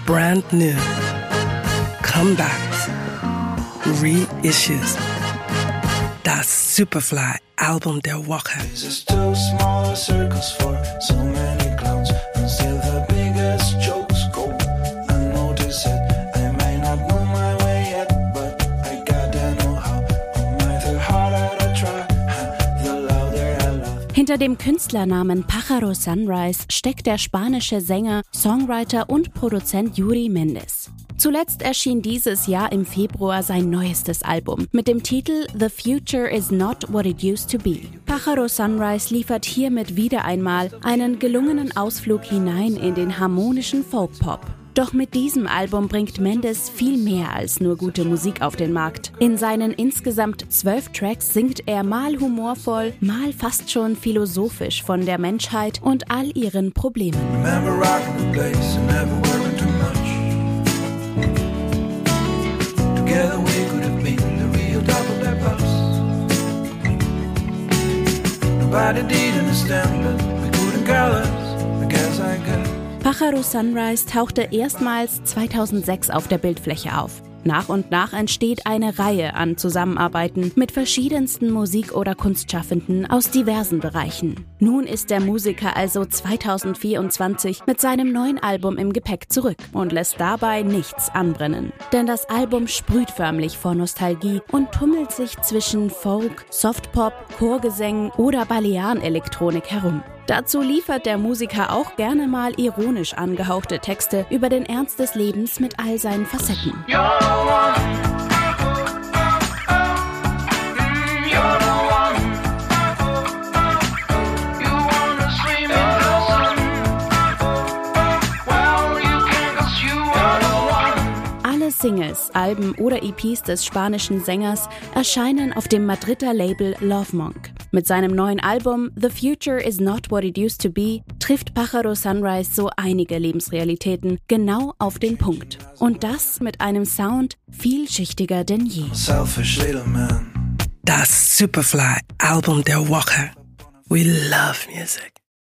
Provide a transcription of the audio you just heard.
brand new, comebacks, reissues. Das Superfly-Album der Woche. Hinter dem Künstlernamen Pájaro Sunrise steckt der spanische Sänger, Songwriter und Produzent Yuri Méndez. Zuletzt erschien dieses Jahr im Februar sein neuestes Album mit dem Titel The Future is Not What It Used to Be. Pájaro Sunrise liefert hiermit wieder einmal einen gelungenen Ausflug hinein in den harmonischen Folk-Pop. Doch mit diesem Album bringt Méndez viel mehr als nur gute Musik auf den Markt. In seinen insgesamt 12 Tracks singt er mal humorvoll, mal fast schon philosophisch von der Menschheit und all ihren Problemen. Pájaro Sunrise tauchte erstmals 2006 auf der Bildfläche auf. Nach und nach entsteht eine Reihe an Zusammenarbeiten mit verschiedensten Musik- oder Kunstschaffenden aus diversen Bereichen. Nun ist der Musiker also 2024 mit seinem neuen Album im Gepäck zurück und lässt dabei nichts anbrennen. Denn das Album sprüht förmlich vor Nostalgie und tummelt sich zwischen Folk, Softpop, Chorgesängen oder Balearen-Elektronik herum. Dazu liefert der Musiker auch gerne mal ironisch angehauchte Texte über den Ernst des Lebens mit all seinen Facetten. Alle Singles, Alben oder EPs des spanischen Sängers erscheinen auf dem Madrider Label Love Monk. Mit seinem neuen Album The Future is Not What It Used to Be trifft Pájaro Sunrise so einige Lebensrealitäten genau auf den Punkt. Und das mit einem Sound vielschichtiger denn je. Das Superfly-Album der Woche. We love music.